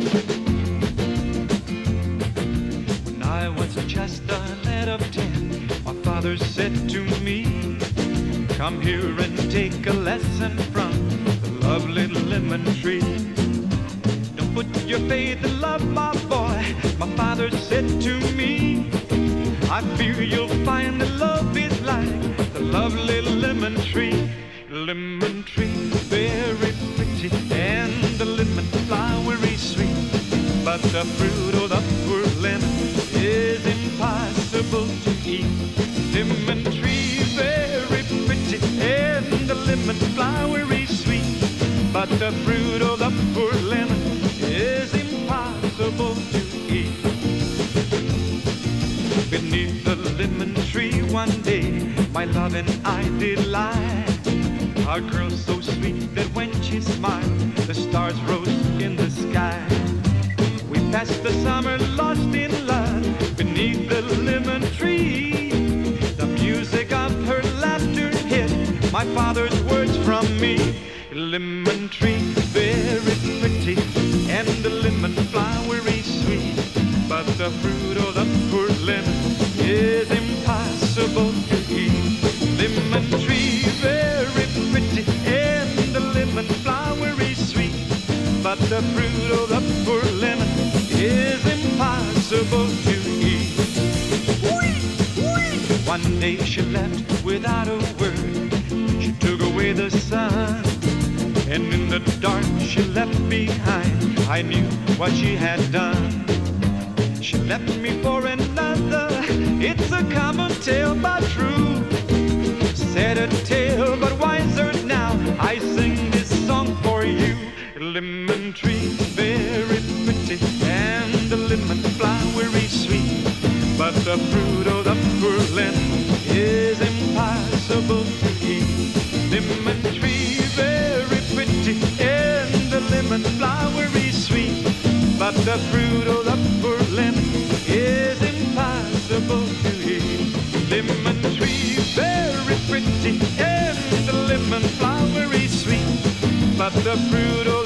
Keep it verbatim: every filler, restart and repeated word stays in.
When I was just a lad of ten, my father said to me, come here and take a lesson from the lovely lemon tree. Don't put your faith in love, my boy, my father said to me. I fear you'll find that love is like the lovely lemon tree. Lemon tree, very pretty, and the lemon flowery sweet. But the fruit of the poor lemon is impossible to eat. Lemon tree, very pretty, and the lemon flowery sweet. But the fruit of the poor lemon is impossible to eat. Beneath the lemon tree one day, my love and I did lie. A girl so sweet that when she smiled, the stars rose in the sky. We passed the summer lost in love beneath the lemon tree. The music of her laughter hid my father's words from me. Lemon tree, very pretty, and the lemon flowery sweet. But the fruit of the poor lemon is impossible to eat. Lemon tree, very pretty, and the lemon flowery sweet. But the fruit of the poor lemon is impossible to eat. One day she left without a word. She took away the sun, and in the dark she left behind. I knew what she had done. She left me for another. It's a common tale but true. Said a tale but wiser now. I sing this song for you. Lemon tree, very pretty, and the lemon flowery sweet. But the fruit of the poor lemon is impossible to eat. Lemon tree, very pretty, and the lemon flowery sweet. But the fruit of the poor lemon is impossible to eat. Lemon tree, very pretty, and the lemon flowery sweet. But the fruit of